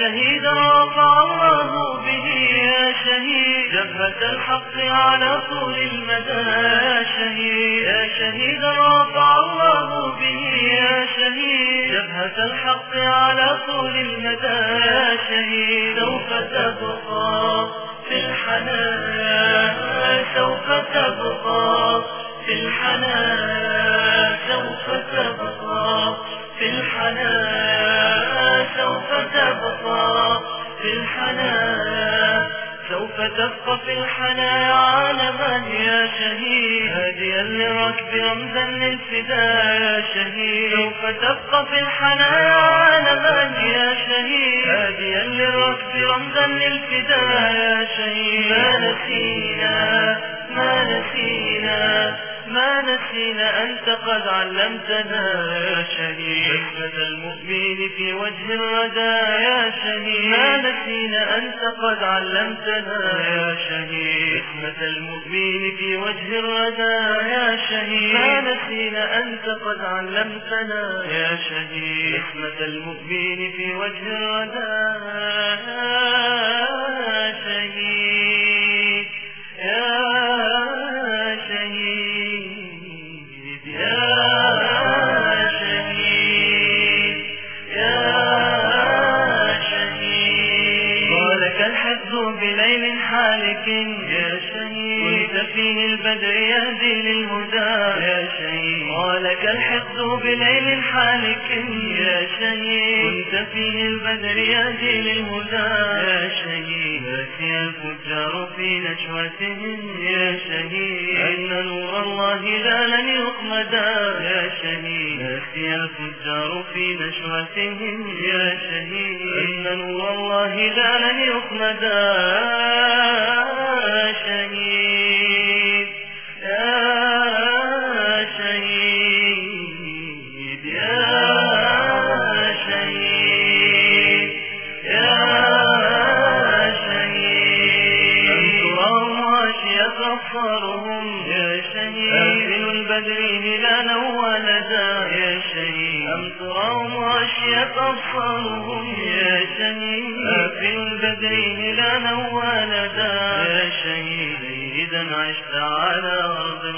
شهيدا رفع الله به يا شهيد جبهة الحق على طول المدى يا شهيد يا شهيدا رفع الله به يا شهيد جبهة الحق على طول المدى يا شهيد سوف تبقى في الحنان سوف تبقى في الحنان سوف تبقى في الحنان سوف تبقى في الحنان سوف تبقى في الحنان عالما يا شهيد هاديا لركب رمزا للفداء يا شهيد سوف تبقى في الحنان عالما يا شهيد هاديا لركب رمزا للفداء يا شهيد ما نسينا ما نسينا ما نسينا أنت قد علمتنا يا شهيد بسمة المؤمن في وجه الردى يا شهيد ما نسينا أنت قد علمتنا يا شهيد بسمة المؤمن في وجه الردى يا شهيد ما نسينا أنت قد علمتنا يا شهيد بسمة المؤمن في وجه الردى يا شهيد يا شهيد بليل حالك يا شهيد كنت فيه البدر يهدي للهدى يا شهيد ولك الحقد بليل حالك يا شهيد كنت فيه البدر يهدي للهدى يا شهيد ناسي الفجار في نشوتهم يا شهيد أن نور الله لا لن يخمدا يا شهيد ناسي الفجار في نشوتهم يا شهيد أن نور الله لا لن يخمدا يا شهيد يا شهيد يا شهيد يا شهيد أن تراهم غاشية أبصارهم يا شهيد آفل البدر هلالا ولدا يا شهيد أن تراهم غاشية أبصارهم يا شهيد آفل البدر هلالا ولدا يا شهيد إذا عشت على أرض